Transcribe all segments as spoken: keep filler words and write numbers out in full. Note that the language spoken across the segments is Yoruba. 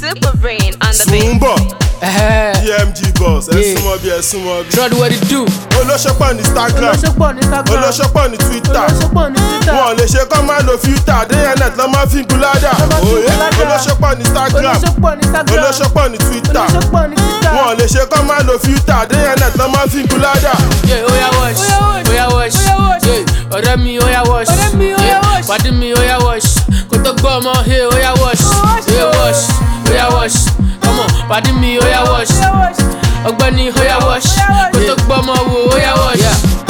Super brain on the Zumba. beat. D M G boss. Ẹ súnmọ́ bí ẹ súnmọ́ bí. Trod what it do. Olóṣèpọ̀ ní Instagram. Olóṣèpọ̀ ní Twitter. Wọ́n lè ṣe kọ́ máa lo filter. D N T lọ́ máa fi gúládà. Òye olóṣèpọ̀ ní Instagram. Olóṣèpọ̀ ní Twitter. Wọ́n lè ṣe kọ́ máa lo filter. D N T lọ́ máa fi gúládà. Yeah, oya wash, oya wash, yeah. Ọ̀rẹ́ mi oya wash, yeah. Pàdé mi oya wash, kó tó gbọ́ ọmọ hey oya wash, oya wash, oya wash, come on. Pàdé mi oya wash, ọ̀gbẹ́ni oya wash, kó tó gbọ́ ọmọ wo oya wash.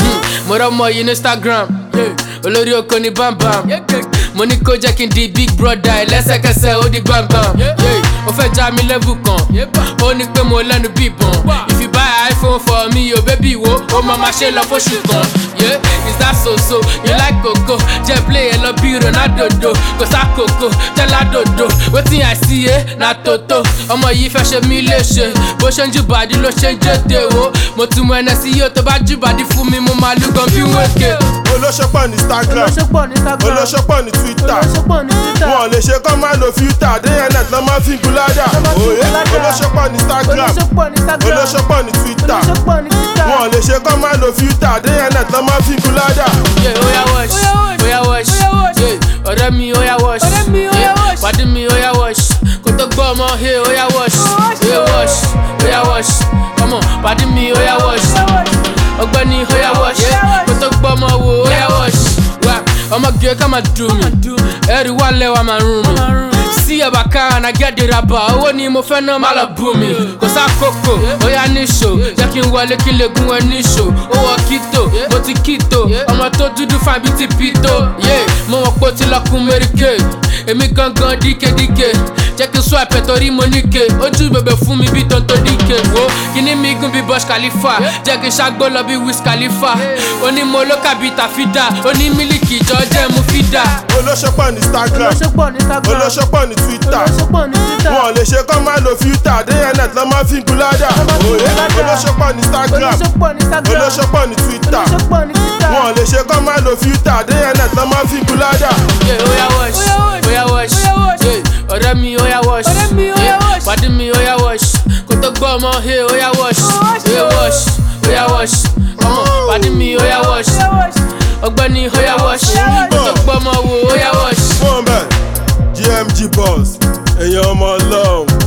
Mo rọ́ ọmọ yìí ní Instagram, olórí oko ni bambam. Mo ní kó jẹ́ kí n di big brother ẹ̀ lẹ́sẹ̀kẹsẹ̀ ó di gbàngbàm. Ó fẹ́ já mi level kan, ó ní pé mo lẹ́nu bíbọn. If you buy iPhone for me, yo baby wo, ó máa ma ṣe lọ fóṣù kan. Yeah, is that so so? You like koko, jẹ́ play ẹ lọ bí Ronaldo do. Kò sá koko, jẹ́ ládòdò. Wetin I see eh, na toto. Ọmọ yìí fẹ́ ṣe mí léṣe. Bó ṣe ń jùbàdí ló ṣe ń jẹ́dẹ̀ wo. Mo tún mọ ẹnẹ sí yóò tó bá jùbàdí fún mi, mo máa lúgàn bí wéke. Olóṣèpọ̀ ní Instagram. Olóṣèpọ̀ ní Twitter. Wọ́n lè ṣe kọ́ máa lo filter. D N T lọ́ máa fi gúládà. Òye olóṣèpọ̀ ní Instagram. Olóṣèpọ̀ ní Twitter. Wọ́n lè ṣe kọ́ máa lo filter. D N T lọ́ máa fi gúládà. Yeah, oya wash, oya wash, yeah. Ọ̀rẹ́ mi oya wash, yeah. Pàdé mi oya wash, kó tó gbọ́ ọmọ hey oya wash, oya wash, oya wash, come on. Pàdé mi oya wash, ọ̀gbẹ́ni oya wash, kó tó gbọ́ ọmọ wo oya wash. Ọmọ gẹ̀ ká máa dùn mí, ẹ̀rí wà lẹ́wà máa rún mi. Sí ẹ̀bà ká and I get the rubber, owó ni mo fẹ́ náà má lọ bú mi. Kò sá kókò, ó yá níṣò, jẹ́ kí n wọlé kí n lè gún ẹ níṣò. Ó wọ kíto, mo ti kíto, ọmọ tó dúdú fine bíi ti pito. Mo mọ̀ pé ó ti lọ́kùn Mary-Kay, èmi gangan díkedíke. Jẹ́ kí n sọ ẹ̀pẹ̀ torí mo níke, ojú bèbè fún mi bí Tonto Dike. Wo kíní mi gùn bí Burj Khalifa, jẹ́ kí n ṣàgbó lọ bí Wiz Khalifa. Oní mo ló kàbí tàfídà, oní mílíkì jọ jẹ́ mu fídà. Olóṣèpọ̀ ní Instagram. Olóṣèpọ̀ ní Twitter. Wọ́n lè ṣe kọ́ máa lo filter. D N T lọ́ máa fi gúládà. Òye olóṣèpọ̀ ní Instagram. Olóṣèpọ̀ ní Twitter. Wọ́n lè ṣe kọ́ máa lo filter. D N T lọ́ máa fi gúládà. Yeah, oya wash, oya wash, yeah. Ọ̀rẹ́ mi oya wash, yeah. Pàdé mi oya wash, kó tó gbọ́ ọmọ hey oya wash, oya wash, oya wash, come on. Pàdé mi oya wash, ọ̀gbẹ́ni oya wash, kó tó gbọ́ ọmọ wo oya wash. Fún bẹ́ẹ̀ D M G boss, èèyàn ọmọ ọlọ́run.